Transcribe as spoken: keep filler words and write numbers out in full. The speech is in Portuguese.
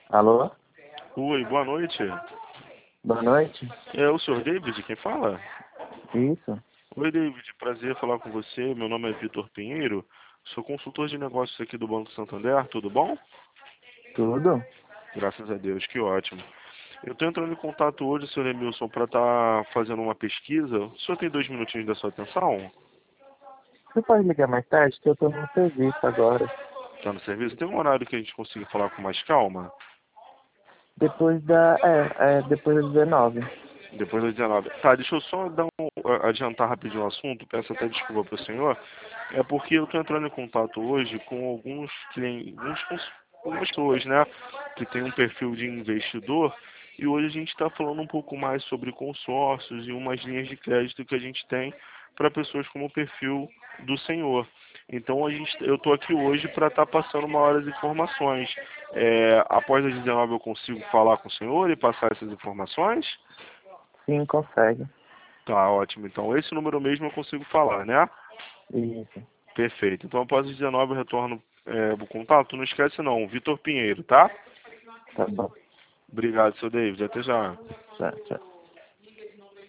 Alô? Oi, boa noite. Boa noite. É o senhor David quem fala? Isso. Oi, David, prazer falar com você. Meu nome é Vitor Pinheiro. Sou consultor de negócios aqui do Banco Santander. Tudo bom? Tudo? Graças a Deus, que ótimo. Eu estou entrando em contato hoje, senhor Emilson, para estar fazendo uma pesquisa. O senhor tem dois minutinhos da sua atenção? Você pode ligar mais tarde que eu tô no serviço agora. Está no serviço? Tem um horário que a gente consiga falar com mais calma? Depois da. É, é depois das dezenove. Depois das dezenove. Tá, deixa eu só dar um, adiantar rapidinho o assunto, peço até desculpa para o senhor. É porque eu estou entrando em contato hoje com alguns clientes, alguns, cons- algumas pessoas, né, que tem um perfil de investidor, e hoje a gente está falando um pouco mais sobre consórcios e umas linhas de crédito que a gente tem para pessoas como o perfil do senhor. Então a gente, eu estou aqui hoje para estar passando maiores informações. É, após as dezenove eu consigo falar com o senhor e passar essas informações? Sim, consegue. Tá, ótimo. Então, esse número mesmo eu consigo falar, né? Isso. Perfeito. Então, após os dezenove eu retorno é, o contato. Não esquece não, Vitor Pinheiro, tá? Tá bom. Obrigado, seu David. Até já. Tá, tchau.